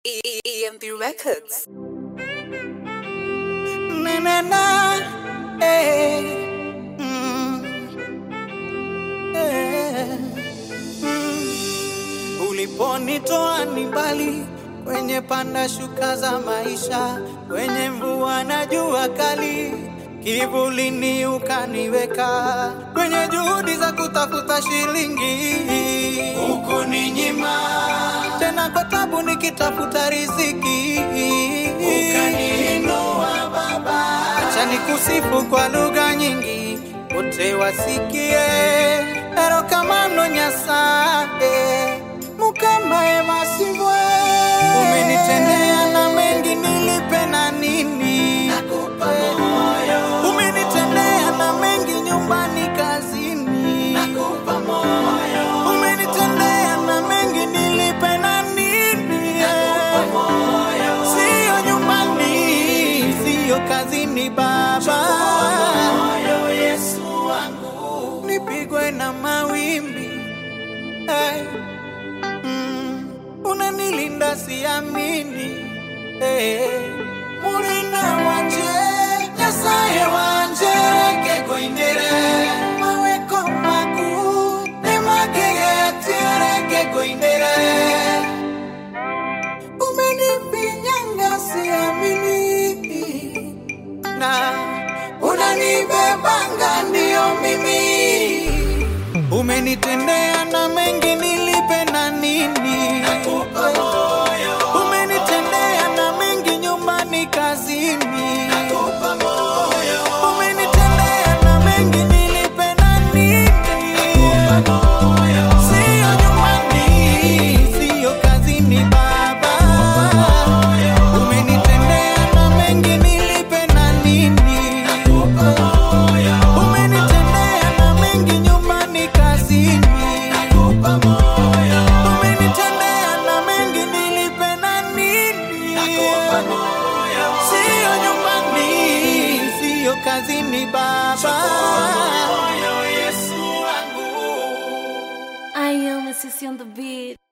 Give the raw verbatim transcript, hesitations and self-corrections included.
E M P Records. Na na na, eh, mm, eh, mm. Uliponitoa ni mbali, kwenye panda shuka za maisha, kwenye mvua na jua kali, kivulini ukaniweka, kwenye juhudi za kutafuta shilingi ukuninyima, tena kwa tabu nikitafuta riziki ukaniinua Baba. Acha nikusifu kwa lugha nyingi, wote wasikie, erokamano Nyasaye mukamae masivwe. Umenitendea na mengi, nilipe na nini? Nakupa moyo. Umenitendea na mengi, nyumbani, kazini. Nakupa moyo. Umenitendea na mengi, nilipe na nini? Nakupa moyo. Sio nyumbani, sio kazini Baba. Moyo Yesu wangu, nipigwe na mawimbi, hey. Mm, unanilinda siamini, hey. Mulinda wanje, Nyasaye wanje, keko indere, maweko maku, nemagege tiare, keko indere. Umenifinyanga siamini, na unanibebanga ndio mimi. Umenitendea na mengi, nilipe na nini? Nakupa moyo. Umenitendea na mengi, nyumbani, kazini. Nakupa moyo. Umenitendea na mengi, nilipe na nini? Nakupa moyo. Sio nyumbani, sio kazini Baba. Nakupa moyo. Umenitendea na mengi, nilipe na nini? Nakupa moyo. Umenitendea na mengi, nyumbani, kazini. Nakupa moyo. Umenitendea na mengi, nilipe na nini? Nakupa moyo. Sio nyumbani, sio kazini Baba. Moyo Yesu wangu. I am a sissy on the beat.